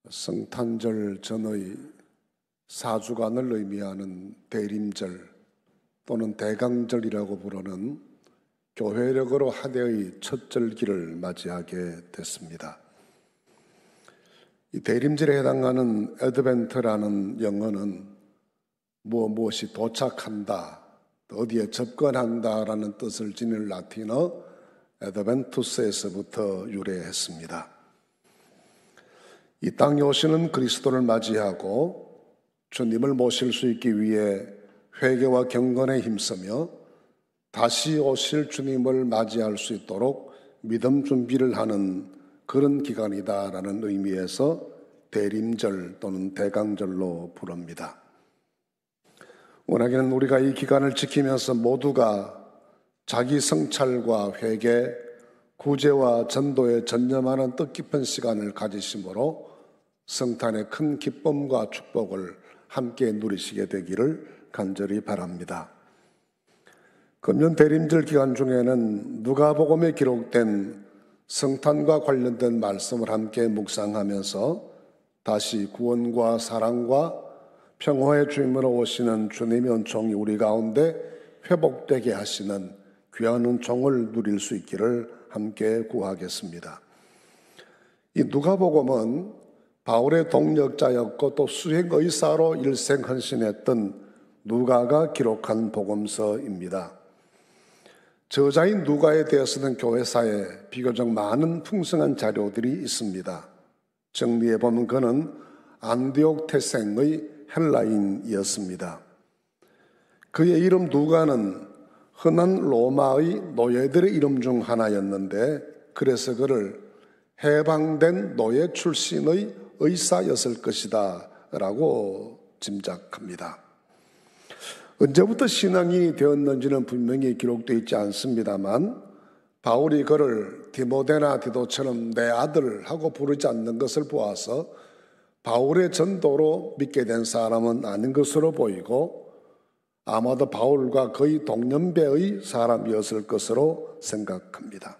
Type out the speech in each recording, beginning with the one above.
성탄절 전의 4주간을 의미하는 대림절 또는 대강절이라고 부르는 교회력으로 한 해의 첫 절기를 맞이하게 됐습니다. 이 대림절에 해당하는 애드벤트라는 영어는 무엇이 도착한다, 어디에 접근한다라는 뜻을 지닌 라틴어 애드벤투스에서부터 유래했습니다. 이 땅에 오시는 그리스도를 맞이하고 주님을 모실 수 있기 위해 회개와 경건에 힘쓰며 다시 오실 주님을 맞이할 수 있도록 믿음 준비를 하는 그런 기간이다라는 의미에서 대림절 또는 대강절로 부릅니다. 워낙에는 우리가 이 기간을 지키면서 모두가 자기 성찰과 회개, 구제와 전도에 전념하는 뜻깊은 시간을 가지심으로 성탄의 큰 기쁨과 축복을 함께 누리시게 되기를 간절히 바랍니다. 금년 대림절 기간 중에는 누가복음에 기록된 성탄과 관련된 말씀을 함께 묵상하면서 다시 구원과 사랑과 평화의 주임으로 오시는 주님의 은총이 우리 가운데 회복되게 하시는 귀한 은총을 누릴 수 있기를 함께 구하겠습니다. 이 누가복음은 바울의 동역자였고 또 수행의사로 일생 헌신했던 누가가 기록한 복음서입니다. 저자인 누가에 대해서는 교회사에 비교적 많은 풍성한 자료들이 있습니다. 정리해보면 그는 안디옥 태생의 헬라인이었습니다. 그의 이름 누가는 흔한 로마의 노예들의 이름 중 하나였는데 그래서 그를 해방된 노예 출신의 의사였을 것이다 라고 짐작합니다. 언제부터 신앙인이 되었는지는 분명히 기록되어 있지 않습니다만 바울이 그를 디모데나 디도처럼 내 아들 하고 부르지 않는 것을 보아서 바울의 전도로 믿게 된 사람은 아닌 것으로 보이고 아마도 바울과 거의 동년배의 사람이었을 것으로 생각합니다.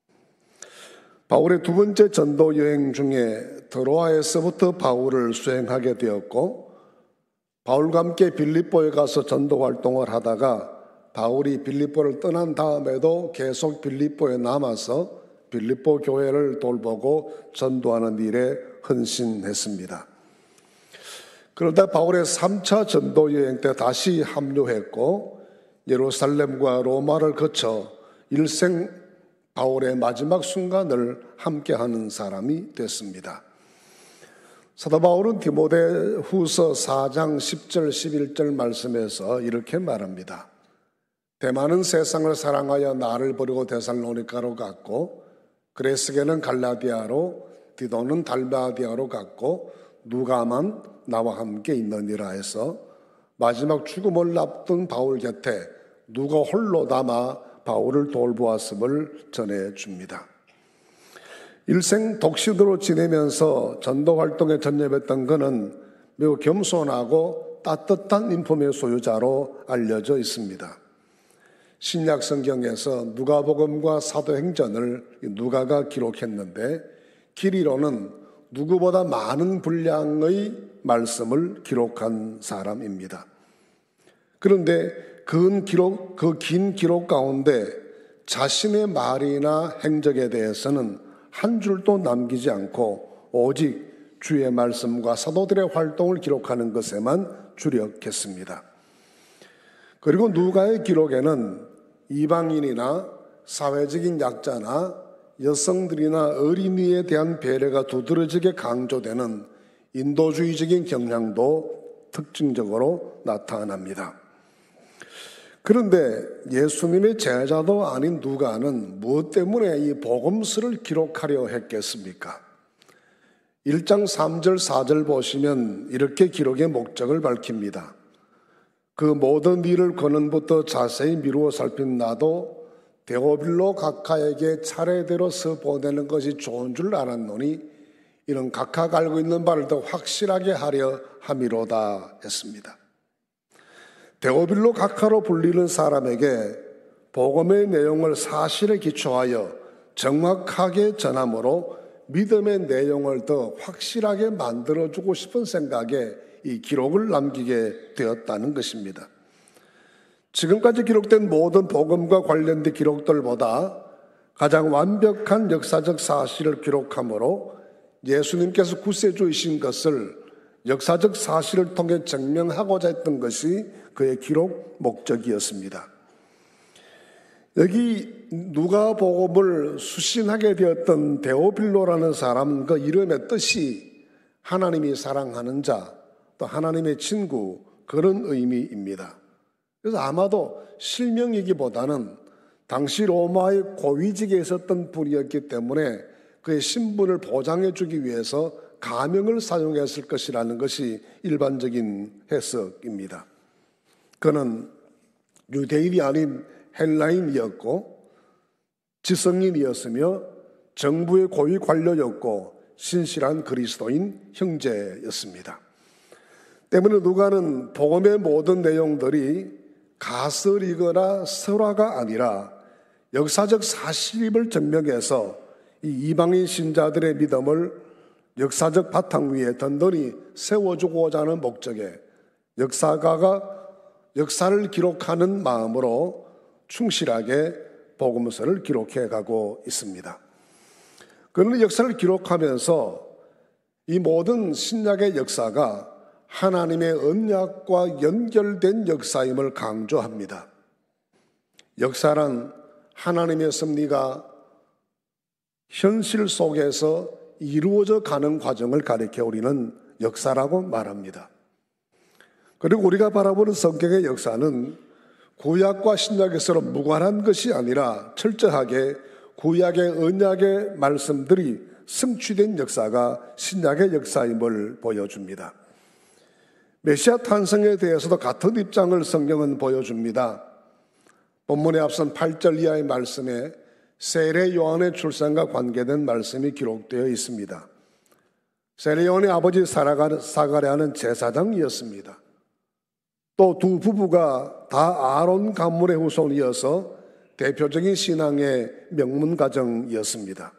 바울의 두 번째 전도 여행 중에 드로아에서부터 바울을 수행하게 되었고 바울과 함께 빌립보에 가서 전도 활동을 하다가 바울이 빌립보를 떠난 다음에도 계속 빌립보에 남아서 빌립보 교회를 돌보고 전도하는 일에 헌신했습니다. 그러다 바울의 3차 전도 여행 때 다시 합류했고 예루살렘과 로마를 거쳐 일생 바울의 마지막 순간을 함께하는 사람이 됐습니다. 사도 바울은 디모데 후서 4장 10절 11절 말씀에서 이렇게 말합니다. 대만은 세상을 사랑하여 나를 버리고 데살로니가로 갔고 그레스게는 갈라디아로 디도는 달마디아로 갔고 누가만 나와 함께 있느니라 해서 마지막 죽음을 앞둔 바울 곁에 누가 홀로 남아 바울을 돌보았음을 전해줍니다. 일생 독신으로 지내면서 전도 활동에 전념했던 그는 매우 겸손하고 따뜻한 인품의 소유자로 알려져 있습니다. 신약 성경에서 누가복음과 사도행전을 누가가 기록했는데 길이로는 누구보다 많은 분량의 말씀을 기록한 사람입니다. 그런데 그 긴 기록 가운데 자신의 말이나 행적에 대해서는 한 줄도 남기지 않고 오직 주의 말씀과 사도들의 활동을 기록하는 것에만 주력했습니다. 그리고 누가의 기록에는 이방인이나 사회적인 약자나 여성들이나 어린이에 대한 배려가 두드러지게 강조되는 인도주의적인 경향도 특징적으로 나타납니다. 그런데 예수님의 제자도 아닌 누가는 무엇 때문에 이 복음서를 기록하려 했겠습니까? 1장 3절 4절 보시면 이렇게 기록의 목적을 밝힙니다. 그 모든 일을 근원부터 자세히 미루어 살핀 나도 데오빌로 각하에게 차례대로 써보내는 것이 좋은 줄 알았노니 이는 각하가 알고 있는 바를 더 확실하게 하려 함이로다 했습니다. 데오빌로 각하로 불리는 사람에게 복음의 내용을 사실에 기초하여 정확하게 전함으로 믿음의 내용을 더 확실하게 만들어주고 싶은 생각에 이 기록을 남기게 되었다는 것입니다. 지금까지 기록된 모든 복음과 관련된 기록들보다 가장 완벽한 역사적 사실을 기록하므로 예수님께서 구세주이신 것을 역사적 사실을 통해 증명하고자 했던 것이 그의 기록 목적이었습니다. 여기 누가복음을 수신하게 되었던 데오빌로라는 사람은 그 이름의 뜻이 하나님이 사랑하는 자, 또 하나님의 친구, 그런 의미입니다. 그래서 아마도 실명이기보다는 당시 로마의 고위직에 있었던 분이었기 때문에 그의 신분을 보장해 주기 위해서 가명을 사용했을 것이라는 것이 일반적인 해석입니다. 그는 유대인이 아닌 헬라인이었고 지성인이었으며 정부의 고위 관료였고 신실한 그리스도인 형제였습니다. 때문에 누가는 복음의 모든 내용들이 가설이거나 설화가 아니라 역사적 사실임을 증명해서 이 이방인 신자들의 믿음을 역사적 바탕 위에 든든히 세워주고자 하는 목적에 역사가가 역사를 기록하는 마음으로 충실하게 복음서를 기록해 가고 있습니다. 그는 역사를 기록하면서 이 모든 신약의 역사가 하나님의 언약과 연결된 역사임을 강조합니다. 역사란 하나님의 섭리가 현실 속에서 이루어져 가는 과정을 가리켜 우리는 역사라고 말합니다. 그리고 우리가 바라보는 성경의 역사는 구약과 신약에서는 무관한 것이 아니라 철저하게 구약의 언약의 말씀들이 성취된 역사가 신약의 역사임을 보여줍니다. 메시아 탄생에 대해서도 같은 입장을 성경은 보여줍니다. 본문에 앞선 8절 이하의 말씀에 세례 요한의 출생과 관계된 말씀이 기록되어 있습니다. 세례 요한의 아버지 사가랴는 제사장이었습니다. 또 두 부부가 다 아론 가문의 후손이어서 대표적인 신앙의 명문 가정이었습니다.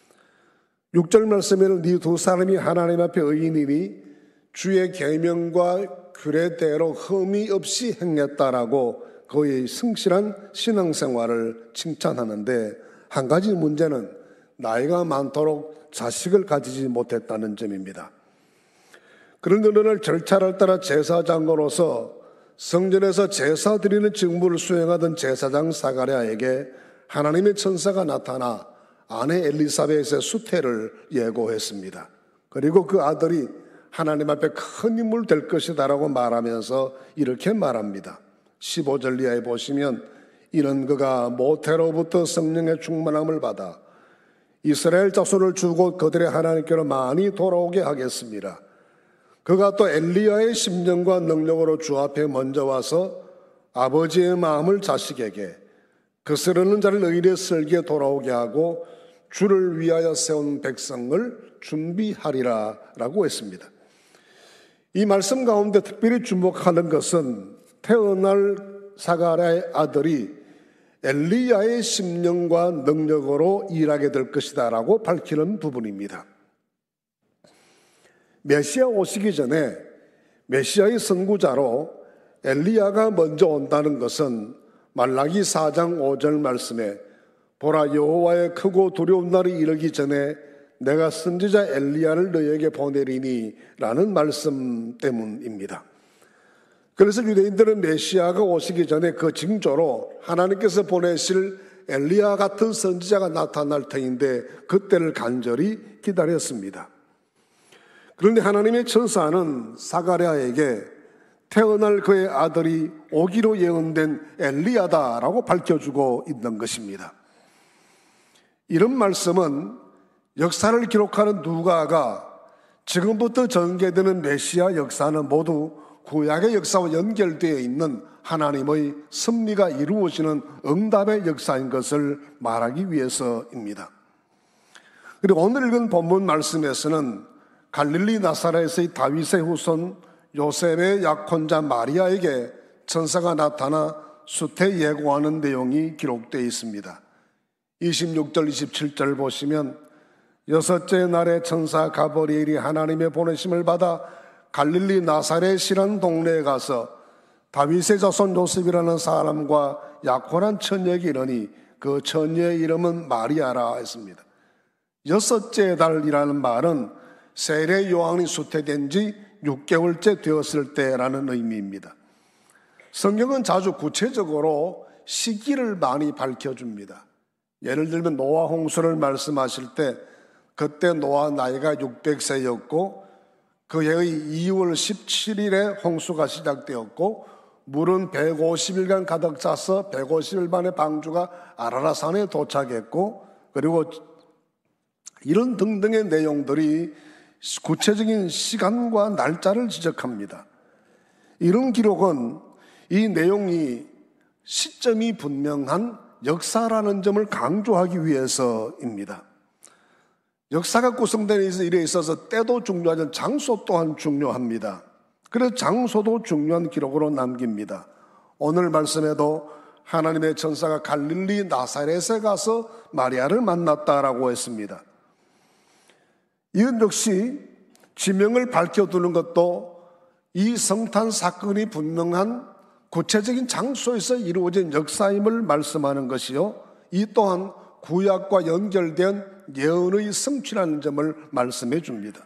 6절 말씀에는 이 두 사람이 하나님 앞에 의인이니 주의 계명과 규례대로 흠이 없이 행했다라고 그의 성실한 신앙생활을 칭찬하는데 한 가지 문제는 나이가 많도록 자식을 가지지 못했다는 점입니다. 그런데 어느 날 절차를 따라 제사장으로서 성전에서 제사 드리는 직무를 수행하던 제사장 사가랴에게 하나님의 천사가 나타나 아내 엘리사벳의 수태를 예고했습니다. 그리고 그 아들이 하나님 앞에 큰 인물 될 것이다라고 말하면서 이렇게 말합니다. 15절 이하에 보시면 이는 그가 모태로부터 성령의 충만함을 받아 이스라엘 자손을 주고 그들의 하나님께로 많이 돌아오게 하겠습니다. 그가 또 엘리야의 심령과 능력으로 주 앞에 먼저 와서 아버지의 마음을 자식에게 거스르는 자를 의인의 설기에 돌아오게 하고 주를 위하여 세운 백성을 준비하리라 라고 했습니다. 이 말씀 가운데 특별히 주목하는 것은 태어날 사가랴의 아들이 엘리야의 심령과 능력으로 일하게 될 것이다 라고 밝히는 부분입니다. 메시아 오시기 전에 메시아의 선구자로 엘리야가 먼저 온다는 것은 말라기 4장 5절 말씀에 보라 여호와의 크고 두려운 날이 이르기 전에 내가 선지자 엘리야를 너에게 보내리니 라는 말씀 때문입니다. 그래서 유대인들은 메시아가 오시기 전에 그 징조로 하나님께서 보내실 엘리야 같은 선지자가 나타날 터인데 그때를 간절히 기다렸습니다. 그런데 하나님의 천사는 사가랴에게 태어날 그의 아들이 오기로 예언된 엘리야다라고 밝혀주고 있는 것입니다. 이런 말씀은 역사를 기록하는 누가가 지금부터 전개되는 메시아 역사는 모두 구약의 역사와 연결되어 있는 하나님의 섭리가 이루어지는 응답의 역사인 것을 말하기 위해서입니다. 그리고 오늘 읽은 본문 말씀에서는 갈릴리 나사렛의 다윗의 후손 요셉의 약혼자 마리아에게 천사가 나타나 수태 예고하는 내용이 기록되어 있습니다. 26절 27절 보시면 6째 날에 천사 가브리엘이 하나님의 보내심을 받아 갈릴리 나사렛이라는 동네에 가서 다윗의 자손 요셉이라는 사람과 약혼한 처녀에게 이르니 그 처녀의 이름은 마리아라 했습니다. 6째 달이라는 말은 세례 요한이 수태된 지 6개월째 되었을 때라는 의미입니다. 성경은 자주 구체적으로 시기를 많이 밝혀줍니다. 예를 들면 노아 홍수를 말씀하실 때 그때 노아 나이가 600세였고 그해의 2월 17일에 홍수가 시작되었고 물은 150일간 가득 차서 150일 만에 방주가 아라라산에 도착했고, 그리고 이런 등등의 내용들이 구체적인 시간과 날짜를 지적합니다. 이런 기록은 이 내용이 시점이 분명한 역사라는 점을 강조하기 위해서입니다. 역사가 구성된 일에 있어서 때도 중요하지만 장소 또한 중요합니다. 그래서 장소도 중요한 기록으로 남깁니다. 오늘 말씀에도 하나님의 천사가 갈릴리 나사렛에 가서 마리아를 만났다라고 했습니다. 이건 역시 지명을 밝혀두는 것도 이 성탄 사건이 분명한 구체적인 장소에서 이루어진 역사임을 말씀하는 것이요, 이 또한 구약과 연결된 예언의 성취라는 점을 말씀해 줍니다.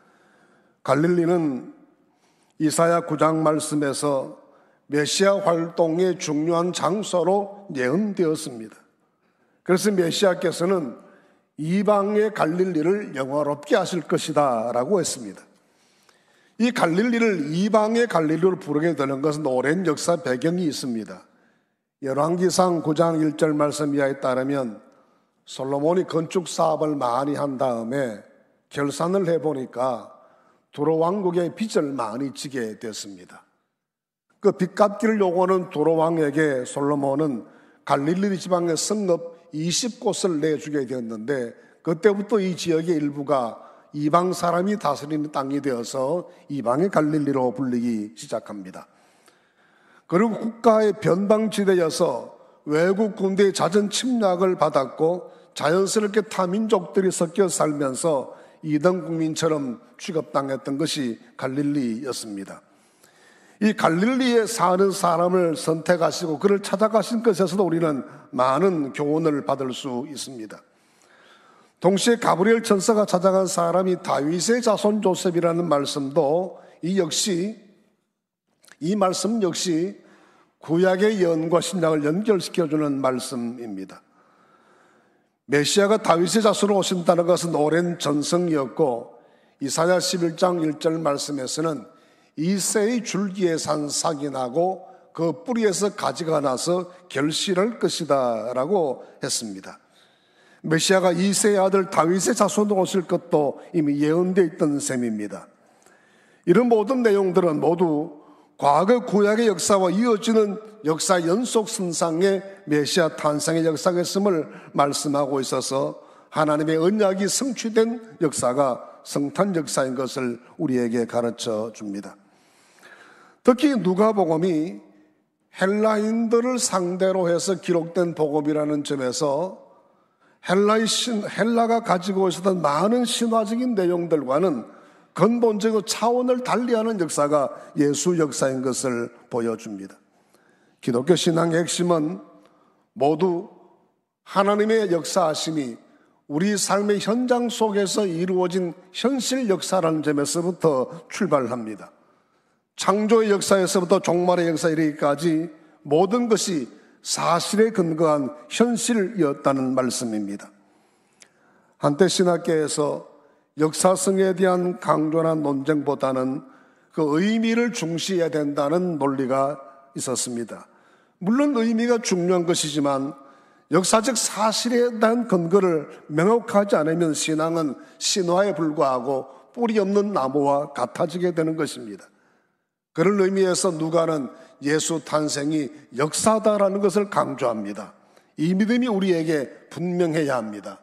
갈릴리는 이사야 9장 말씀에서 메시아 활동의 중요한 장소로 예언되었습니다. 그래서 메시아께서는 이방의 갈릴리를 영화롭게 하실 것이다 라고 했습니다. 이 갈릴리를 이방의 갈릴리로 부르게 되는 것은 오랜 역사 배경이 있습니다. 열왕기상 9장 1절 말씀 이하에 따르면 솔로몬이 건축 사업을 많이 한 다음에 결산을 해보니까 두로 왕국에 빚을 많이 지게 됐습니다. 그 빚 갚기를 요구하는 두로 왕에게 솔로몬은 갈릴리 지방의 성읍 20곳을 내주게 되었는데, 그때부터 이 지역의 일부가 이방 사람이 다스리는 땅이 되어서 이방의 갈릴리로 불리기 시작합니다. 그리고 국가의 변방지대여서 외국 군대의 잦은 침략을 받았고 자연스럽게 타민족들이 섞여 살면서 이등 국민처럼 취급당했던 것이 갈릴리였습니다. 이 갈릴리에 사는 사람을 선택하시고 그를 찾아가신 것에서도 우리는 많은 교훈을 받을 수 있습니다. 동시에 가브리엘 천사가 찾아간 사람이 다윗의 자손 요셉이라는 말씀도 이 말씀 역시 구약의 예언과 신약을 연결시켜주는 말씀입니다. 메시아가 다윗의 자손으로 오신다는 것은 오랜 전성이었고, 이사야 11장 1절 말씀에서는 이새의 줄기에 산 싹이 나고 그 뿌리에서 가지가 나서 결실할 것이다 라고 했습니다. 메시아가 이새의 아들 다윗의 자손으로 오실 것도 이미 예언되어 있던 셈입니다. 이런 모든 내용들은 모두 과거 구약의 역사와 이어지는 역사 연속 선상의 메시아 탄생의 역사가 있음을 말씀하고 있어서 하나님의 언약이 성취된 역사가 성탄 역사인 것을 우리에게 가르쳐 줍니다. 특히 누가복음이 헬라인들을 상대로 해서 기록된 복음이라는 점에서 헬라가 가지고 있었던 많은 신화적인 내용들과는 근본적으로 차원을 달리하는 역사가 예수 역사인 것을 보여줍니다. 기독교 신앙의 핵심은 모두 하나님의 역사하심이 우리 삶의 현장 속에서 이루어진 현실 역사라는 점에서부터 출발합니다. 창조의 역사에서부터 종말의 역사에 이르기까지 모든 것이 사실에 근거한 현실이었다는 말씀입니다. 한때 신학계에서 역사성에 대한 강조나 논쟁보다는 그 의미를 중시해야 된다는 논리가 있었습니다. 물론 의미가 중요한 것이지만 역사적 사실에 대한 근거를 명확하지 않으면 신앙은 신화에 불과하고 뿌리 없는 나무와 같아지게 되는 것입니다. 그런 의미에서 누가는 예수 탄생이 역사다라는 것을 강조합니다. 이 믿음이 우리에게 분명해야 합니다.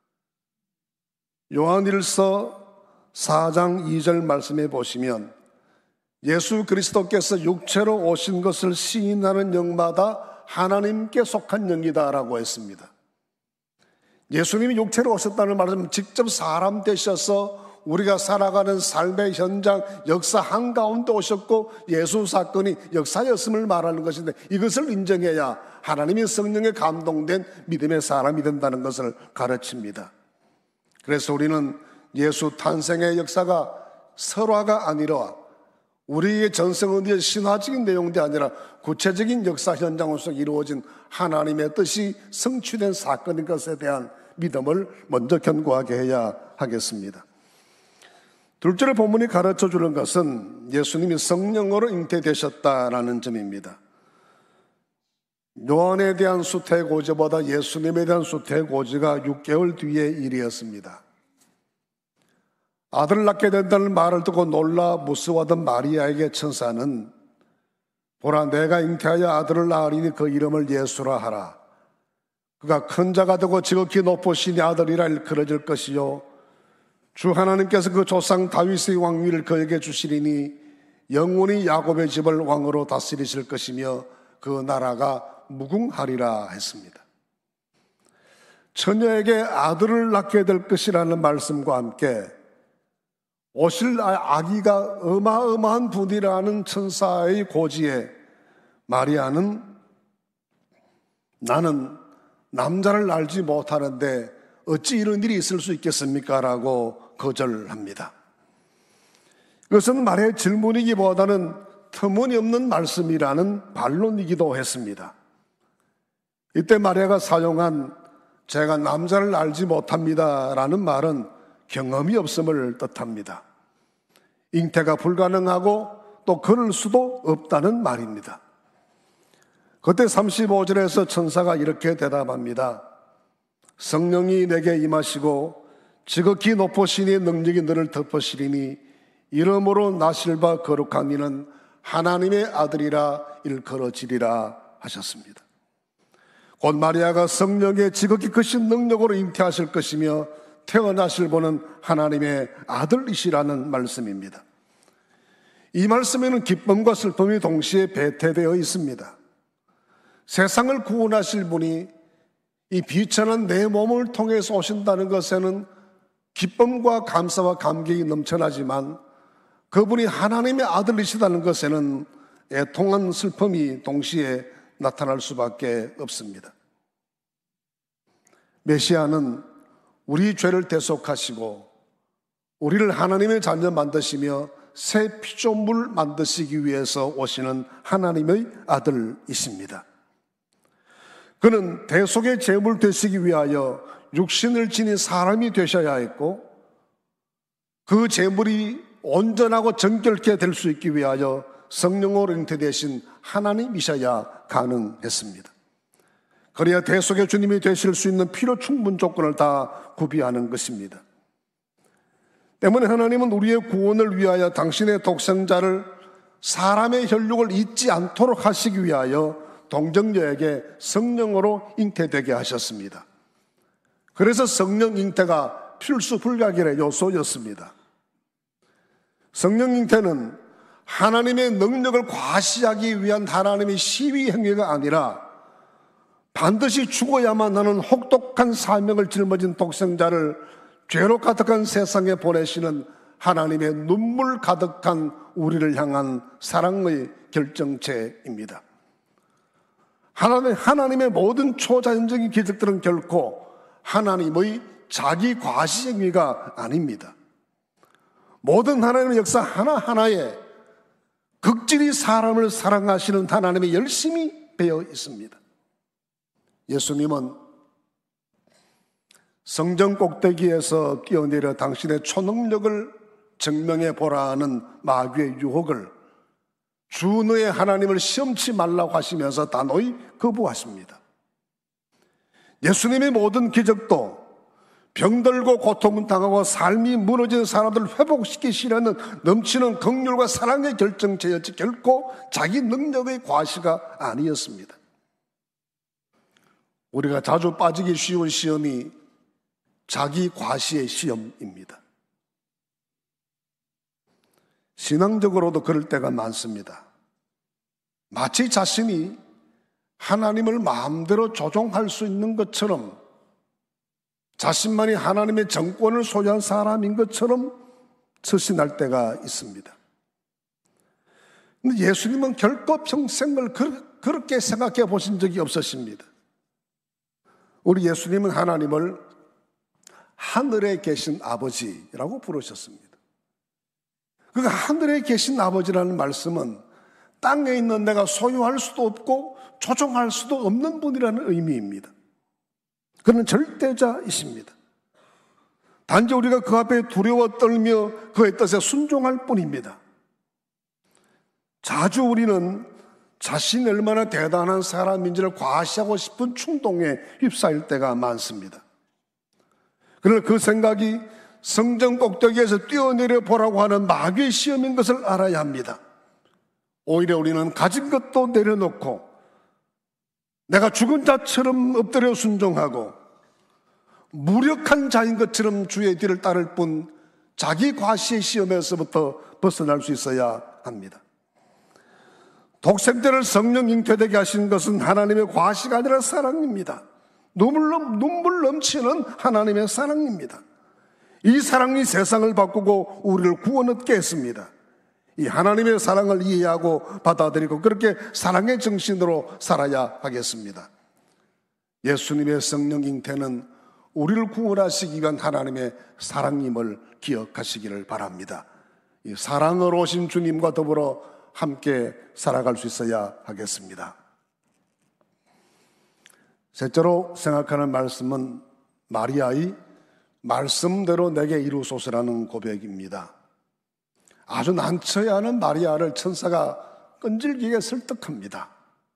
요한일서 4장 2절 말씀해 보시면 예수 그리스도께서 육체로 오신 것을 시인하는 영마다 하나님께 속한 영이다 라고 했습니다. 예수님이 육체로 오셨다는 말은 직접 사람 되셔서 우리가 살아가는 삶의 현장, 역사 한가운데 오셨고 예수 사건이 역사였음을 말하는 것인데, 이것을 인정해야 하나님이 성령에 감동된 믿음의 사람이 된다는 것을 가르칩니다. 그래서 우리는 예수 탄생의 역사가 설화가 아니라 우리의 전생의 신화적인 내용이 아니라 구체적인 역사 현장으로서 이루어진 하나님의 뜻이 성취된 사건인 것에 대한 믿음을 먼저 견고하게 해야 하겠습니다. 둘째로 본문이 가르쳐 주는 것은 예수님이 성령으로 잉태되셨다라는 점입니다. 요한에 대한 수태고지보다 예수님에 대한 수태고지가 6개월 뒤의 일이었습니다. 아들을 낳게 된다는 말을 듣고 놀라 무서워하던 마리아에게 천사는 보라, 내가 잉태하여 아들을 낳으리니 그 이름을 예수라 하라. 그가 큰 자가 되고 지극히 높으신 아들이라 일컬어질 것이요 주 하나님께서 그 조상 다윗의 왕위를 그에게 주시리니 영원히 야곱의 집을 왕으로 다스리실 것이며 그 나라가 무궁하리라 했습니다. 처녀에게 아들을 낳게 될 것이라는 말씀과 함께 오실 아기가 어마어마한 분이라는 천사의 고지에 마리아는 나는 남자를 알지 못하는데 어찌 이런 일이 있을 수 있겠습니까? 라고 거절합니다. 그것은 말의 질문이기보다는 터무니없는 말씀이라는 반론이기도 했습니다. 이때 마리아가 사용한 제가 남자를 알지 못합니다 라는 말은 경험이 없음을 뜻합니다. 잉태가 불가능하고 또 그럴 수도 없다는 말입니다. 그때 35절에서 천사가 이렇게 대답합니다. 성령이 내게 임하시고 지극히 높으시니 능력이 너를 덮으시리니 이름으로 나실 바 거룩한 이는 하나님의 아들이라 일컬어지리라 하셨습니다. 곧 마리아가 성령의 지극히 크신 능력으로 잉태하실 것이며 태어나실 분은 하나님의 아들이시라는 말씀입니다. 이 말씀에는 기쁨과 슬픔이 동시에 배태되어 있습니다. 세상을 구원하실 분이 이 비천한 내 몸을 통해서 오신다는 것에는 기쁨과 감사와 감격이 넘쳐나지만 그분이 하나님의 아들이시다는 것에는 애통한 슬픔이 동시에 나타날 수밖에 없습니다. 메시아는 우리 죄를 대속하시고 우리를 하나님의 자녀 만드시며 새 피조물 만드시기 위해서 오시는 하나님의 아들이십니다. 그는 대속의 제물 되시기 위하여 육신을 지닌 사람이 되셔야 했고 그 제물이 온전하고 정결케 될 수 있기 위하여 성령으로 잉태되신 하나님이셔야 가능했습니다. 그래야 대속의 주님이 되실 수 있는 필요 충분 조건을 다 구비하는 것입니다. 때문에 하나님은 우리의 구원을 위하여 당신의 독생자를 사람의 혈육을 잊지 않도록 하시기 위하여 동정녀에게 성령으로 잉태되게 하셨습니다. 그래서 성령 잉태가 필수 불가결의 요소였습니다. 성령 잉태는 하나님의 능력을 과시하기 위한 하나님의 시위 행위가 아니라 반드시 죽어야만 하는 혹독한 사명을 짊어진 독생자를 죄로 가득한 세상에 보내시는 하나님의 눈물 가득한 우리를 향한 사랑의 결정체입니다. 하나님의 모든 초자연적인 기적들은 결코 하나님의 자기 과시 행위가 아닙니다. 모든 하나님의 역사 하나하나에 극진히 사람을 사랑하시는 하나님의 열심이 배어 있습니다. 예수님은 성전 꼭대기에서 뛰어내려 당신의 초능력을 증명해 보라 하는 마귀의 유혹을 주 너의 하나님을 시험치 말라고 하시면서 단호히 거부하십니다. 예수님의 모든 기적도 병들고 고통을 당하고 삶이 무너진 사람들을 회복시키시려는 넘치는 긍휼과 사랑의 결정체였지 결코 자기 능력의 과시가 아니었습니다. 우리가 자주 빠지기 쉬운 시험이 자기 과시의 시험입니다. 신앙적으로도 그럴 때가 많습니다. 마치 자신이 하나님을 마음대로 조종할 수 있는 것처럼 자신만이 하나님의 정권을 소유한 사람인 것처럼 처신할 때가 있습니다. 근데 예수님은 결코 평생을 그렇게 생각해 보신 적이 없으십니다. 우리 예수님은 하나님을 하늘에 계신 아버지라고 부르셨습니다. 그러니까 하늘에 계신 아버지라는 말씀은 땅에 있는 내가 소유할 수도 없고 조종할 수도 없는 분이라는 의미입니다. 그는 절대자이십니다. 단지 우리가 그 앞에 두려워 떨며 그의 뜻에 순종할 뿐입니다. 자주 우리는 자신이 얼마나 대단한 사람인지를 과시하고 싶은 충동에 휩싸일 때가 많습니다. 그러나 그 생각이 성전 꼭대기에서 뛰어내려 보라고 하는 마귀의 시험인 것을 알아야 합니다. 오히려 우리는 가진 것도 내려놓고 내가 죽은 자처럼 엎드려 순종하고 무력한 자인 것처럼 주의 뒤를 따를 뿐 자기 과시의 시험에서부터 벗어날 수 있어야 합니다. 독생자를 성령 잉태되게 하신 것은 하나님의 과시가 아니라 사랑입니다. 눈물 넘치는 하나님의 사랑입니다. 이 사랑이 세상을 바꾸고 우리를 구원 얻게 했습니다. 이 하나님의 사랑을 이해하고 받아들이고 그렇게 사랑의 정신으로 살아야 하겠습니다. 예수님의 성령 잉태는 우리를 구원하시기 위한 하나님의 사랑임을 기억하시기를 바랍니다. 이 사랑으로 오신 주님과 더불어 함께 살아갈 수 있어야 하겠습니다. 셋째로 생각하는 말씀은 마리아의 말씀대로 내게 이루소서라는 고백입니다. 아주 난처해 하는 마리아를 천사가 끈질기게 설득합니다.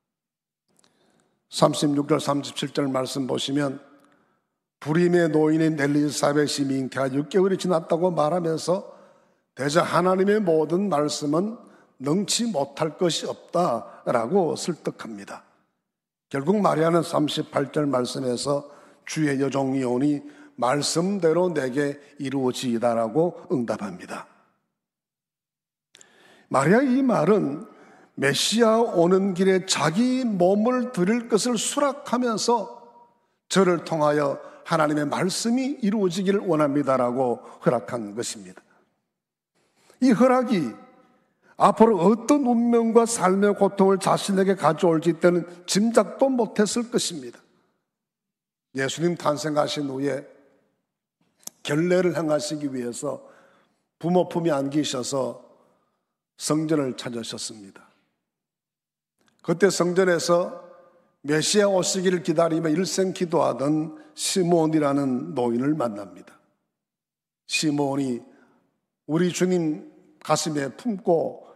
36절 37절 말씀 보시면 불임의 노인인 엘리사벳이 잉태가 6개월이 지났다고 말하면서 대저 하나님의 모든 말씀은 능치 못할 것이 없다라고 설득합니다. 결국 마리아는 38절 말씀에서 주의 여종이 오니 말씀대로 내게 이루어지이다라고 응답합니다. 마리아의 이 말은 메시아 오는 길에 자기 몸을 드릴 것을 수락하면서 저를 통하여 하나님의 말씀이 이루어지기를 원합니다라고 허락한 것입니다. 이 허락이 앞으로 어떤 운명과 삶의 고통을 자신에게 가져올지 때는 짐작도 못했을 것입니다. 예수님 탄생하신 후에 결례를 행하시기 위해서 부모 품에 안기셔서 성전을 찾으셨습니다. 그때 성전에서 메시아 오시기를 기다리며 일생 기도하던 시몬이라는 노인을 만납니다. 시몬이 우리 주님 가슴에 품고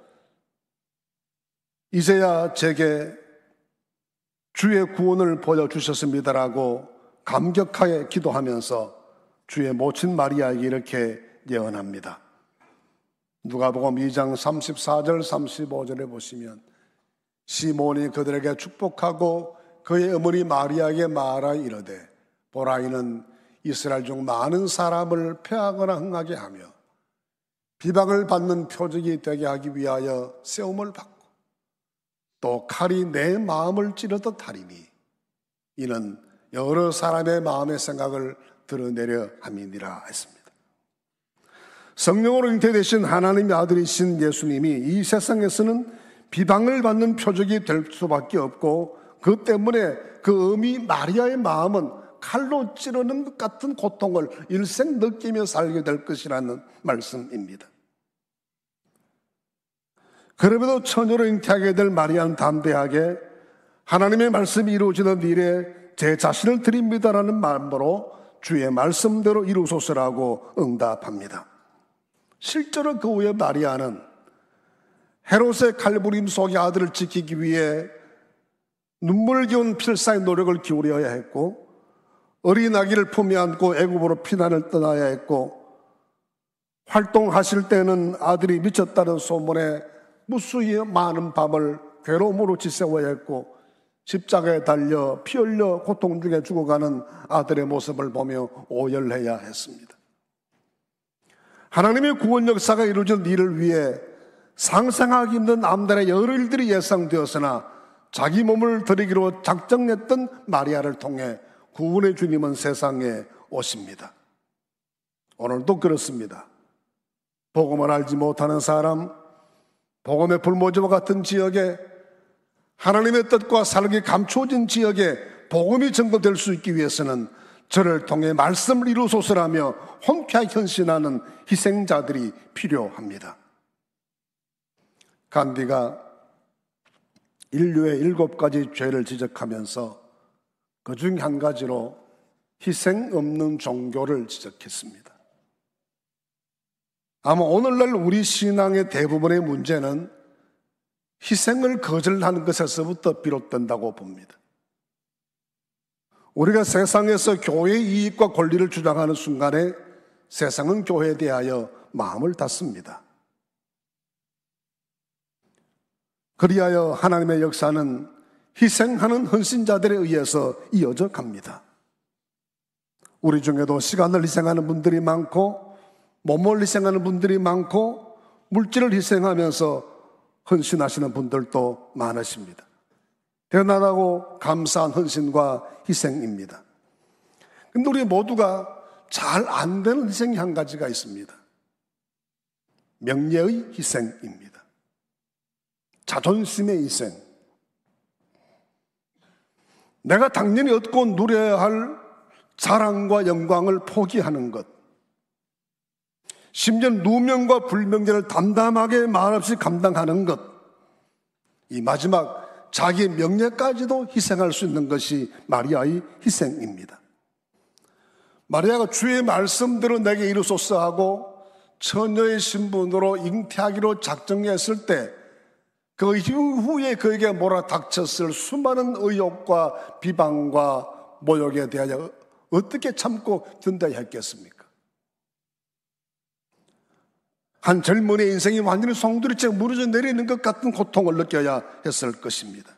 이제야 제게 주의 구원을 보여주셨습니다라고 감격하게 기도하면서 주의 모친 마리아에게 이렇게 예언합니다. 누가복음 2장 34절 35절에 보시면 시몬이 그들에게 축복하고 그의 어머니 마리아에게 말하 이르되 보라 이는 이스라엘 중 많은 사람을 패하거나 흥하게 하며 비방을 받는 표적이 되게 하기 위하여 세움을 받고 또 칼이 내 마음을 찌르듯 하리니 이는 여러 사람의 마음의 생각을 드러내려 함이니라 했습니다. 성령으로 잉태되신 하나님의 아들이신 예수님이 이 세상에서는 비방을 받는 표적이 될 수밖에 없고 그 때문에 그 어미 마리아의 마음은 칼로 찌르는 것 같은 고통을 일생 느끼며 살게 될 것이라는 말씀입니다. 그럼에도 처녀로 잉태하게 될 마리아는 담대하게 하나님의 말씀이 이루어지는 일에 제 자신을 드립니다라는 마음으로 주의 말씀대로 이루소서라고 응답합니다. 실제로 그 후에 마리아는 헤롯의 칼부림 속의 아들을 지키기 위해 눈물겨운 필사의 노력을 기울여야 했고 어린 아기를 품에 안고 애굽으로 피난을 떠나야 했고 활동하실 때는 아들이 미쳤다는 소문에 무수히 많은 밤을 괴로움으로 지새워야 했고 십자가에 달려 피 흘려 고통 중에 죽어가는 아들의 모습을 보며 오열해야 했습니다. 하나님의 구원 역사가 이루어진 일을 위해 상상하기 힘든 암달의 여러 일들이 예상되었으나 자기 몸을 드리기로 작정했던 마리아를 통해 구원의 주님은 세상에 오십니다. 오늘도 그렇습니다. 복음을 알지 못하는 사람, 복음의 불모지와 같은 지역에, 하나님의 뜻과 살기 감추어진 지역에 복음이 전거될 수 있기 위해서는 저를 통해 말씀을 이루소서라며 혼쾌하게 헌신하는 희생자들이 필요합니다. 간디가 인류의 7가지 죄를 지적하면서 그중 한 가지로 희생 없는 종교를 지적했습니다. 아마 오늘날 우리 신앙의 대부분의 문제는 희생을 거절하는 것에서부터 비롯된다고 봅니다. 우리가 세상에서 교회의 이익과 권리를 주장하는 순간에 세상은 교회에 대하여 마음을 닫습니다. 그리하여 하나님의 역사는 희생하는 헌신자들에 의해서 이어져 갑니다. 우리 중에도 시간을 희생하는 분들이 많고, 몸을 희생하는 분들이 많고, 물질을 희생하면서 헌신하시는 분들도 많으십니다. 대단하고 감사한 헌신과 희생입니다. 근데 우리 모두가 잘 안 되는 희생이 한 가지가 있습니다. 명예의 희생입니다. 자존심의 희생. 내가 당연히 얻고 누려야 할 자랑과 영광을 포기하는 것. 심지어 누명과 불명예를 담담하게 말없이 감당하는 것. 이 마지막 자기 명예까지도 희생할 수 있는 것이 마리아의 희생입니다. 마리아가 주의 말씀대로 내게 이루소서 하고 처녀의 신분으로 잉태하기로 작정했을 때 그 이후에 그에게 몰아닥쳤을 수많은 의혹과 비방과 모욕에 대하여 어떻게 참고 견뎌야 했겠습니까? 한 젊은이의 인생이 완전히 송두리째 무너져 내리는 것 같은 고통을 느껴야 했을 것입니다.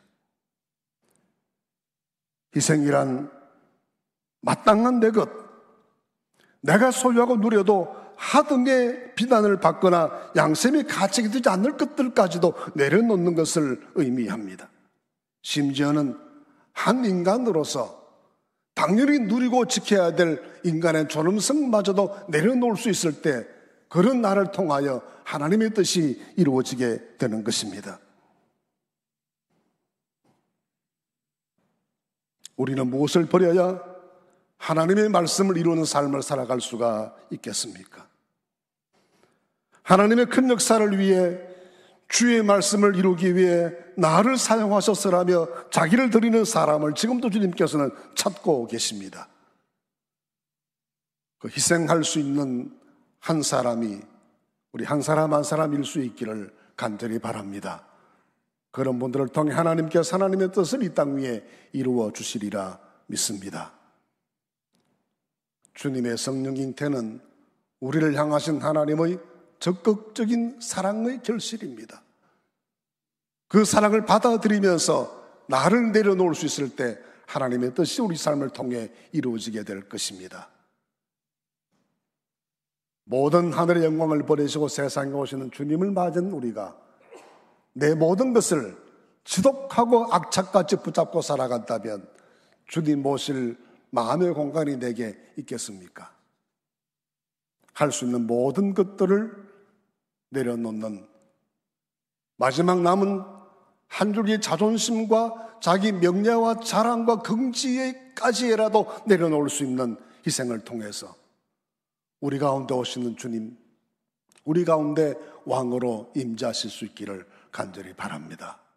희생이란 마땅한 내 것, 내가 소유하고 누려도 하등의 비난을 받거나 양심이 가책이 되지 않을 것들까지도 내려놓는 것을 의미합니다. 심지어는 한 인간으로서 당연히 누리고 지켜야 될 인간의 존엄성마저도 내려놓을 수 있을 때 그런 나를 통하여 하나님의 뜻이 이루어지게 되는 것입니다. 우리는 무엇을 버려야 하나님의 말씀을 이루는 삶을 살아갈 수가 있겠습니까? 하나님의 큰 역사를 위해 주의 말씀을 이루기 위해 나를 사용하셨으라며 자기를 드리는 사람을 지금도 주님께서는 찾고 계십니다. 그 희생할 수 있는 한 사람이 우리 한 사람 한 사람일 수 있기를 간절히 바랍니다. 그런 분들을 통해 하나님께서 하나님의 뜻을 이 땅 위에 이루어 주시리라 믿습니다. 주님의 성령 잉태는 우리를 향하신 하나님의 적극적인 사랑의 결실입니다. 그 사랑을 받아들이면서 나를 내려놓을 수 있을 때 하나님의 뜻이 우리 삶을 통해 이루어지게 될 것입니다. 모든 하늘의 영광을 버리시고 세상에 오시는 주님을 맞은 우리가 내 모든 것을 지독하고 악착같이 붙잡고 살아간다면 주님 모실 마음의 공간이 내게 있겠습니까? 할 수 있는 모든 것들을 내려놓는 마지막 남은 한 줄기 자존심과 자기 명예와 자랑과 긍지에까지라도 내려놓을 수 있는 희생을 통해서 우리 가운데 오시는 주님, 우리 가운데 왕으로 임재하실 수 있기를 간절히 바랍니다.